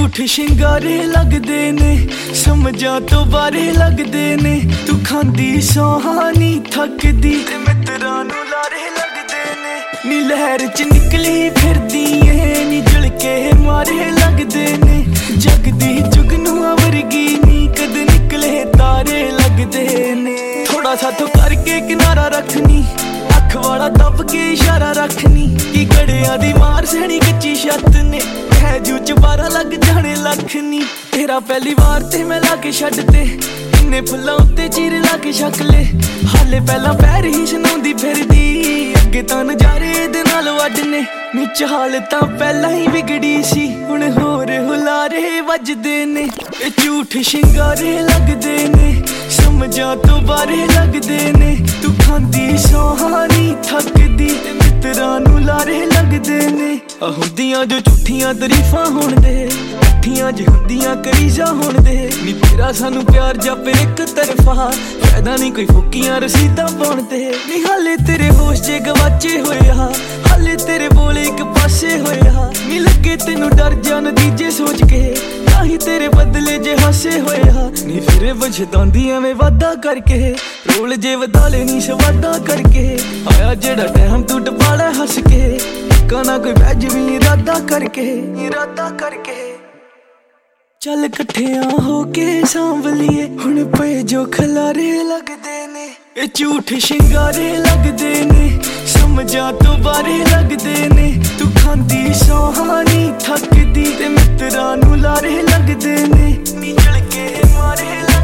झूठ शिंगारे लगदे ने, समझां तो बारे लगदे ने। तू खांदी सोहानी थकदी ते मित्रां नूं लारे लगदे ने। नी लहर च निकली फिरदी ऐ नी झुलके मारे लगदे ने। जगदी जुगनुआ वर्गी नी कद निकले तारे लगदे ने। थोड़ा सा तो करके किनारा रखनी, अख वाला दब के इशारा रखनी। की गड़िया दी मार सैनी कच्ची छत ने, है जू च 12 लग जाने लख नी। तेरा पहली बार ते मैं लाके छड्ड ते, इन्ने फुल्लां उत्ते चीर लाके छक ले। हाले पहला पैर ही सुनाउंदी फिरदी, अगे तां नजारे दे नाल वड्डने। नी चाल तां पहला ही बिगड़ी सी, हुण होर हुलारे वजदे ने। ए झूठ शिंगारे लगदे ने, समझां तो बारे लगदे ने। तू खांदी सोहानी थकदी ते मित्रां नूं लारे लगदे ने। हुंदियां जो झूठियां तरीफां होण दे, इकट्ठियां ज हुंदियां करीजा होण दे। नी तेरा सानू प्यार जापे इक तरफा, फायदा नहीं कोई फुकियां रसीदां पाउण दे। नी हाले तेरे होश जे गवाचे होए हा, हाले तेरे बोले एक पासे होए हा। नी लगे तेनू डर जा नतीजे सोच के, ताही तेरे बदले जे हासे होए हा। नी फिर पछतांदी एवें वादा करके, रोल जे वधाले नी सवादा करके। आया जेड़ा टैम तू टपाला हस के, काना कोई बैज भी इरादा करके, इरादा करके। चल कट्ठियां होके सांभ लीए, हुण पे जो खलारे लगदे ने। ए झूठ शिंगारे लगदे ने, समझां तो बारे लगदे ने। तू खांदी सोहानी थकदी ते मित्रां नूं लारे लगदे ने। नी झलके मारे